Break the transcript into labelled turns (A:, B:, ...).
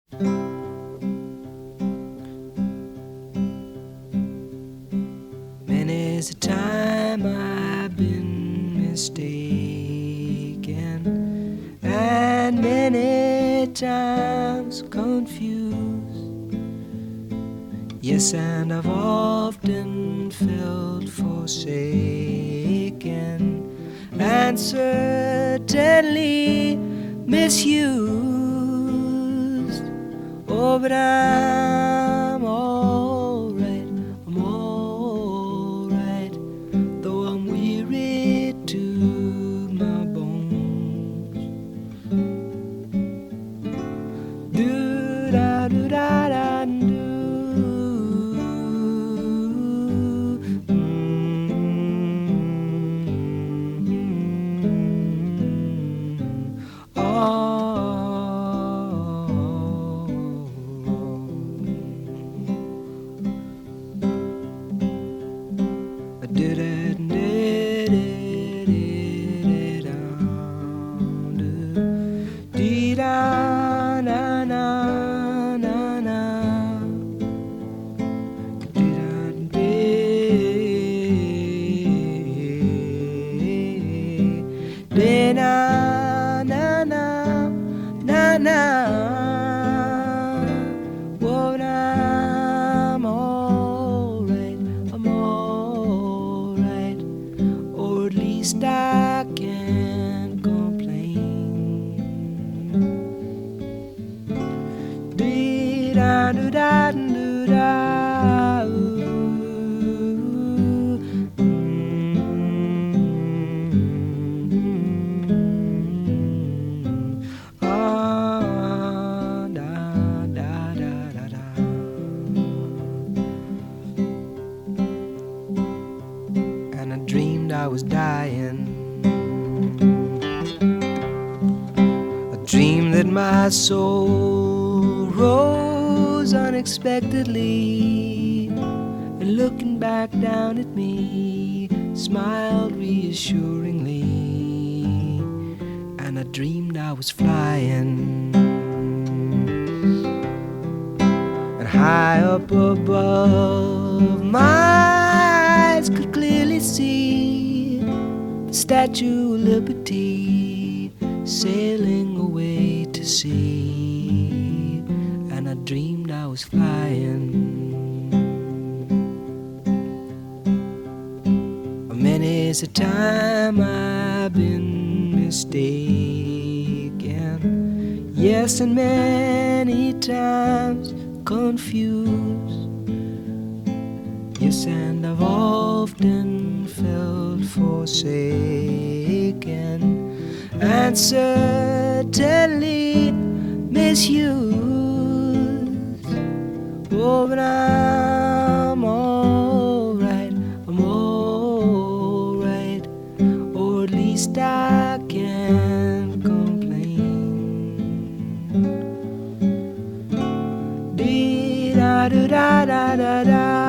A: Many's the time I've been mistaken, and many times confused. Yes, and I've often felt forsaken, and certainly misused. Oh, but I'm alright, I'm alright, though I'm weary to my bones. Do-da-do-da-da-do. But I'm alright, I'm alright, or at least I can't complain. Dee-da-do-da-do-da. And I dreamed I was dying. I dreamed that my soul rose unexpectedly, and looking back down at me, smiled reassuringly. And I dreamed I was flying, and high up above, my eyes could clearly see the Statue of Liberty sailing away to sea. And I dreamed I was flying. Many's the time I've been mistaken, yes, and many times confused. Yes, and I've often felt forsaken, and certainly misused. Oh, but I'm alright, I'm alright, or at least I can't complain. Dee-da-do-da-da-da-da.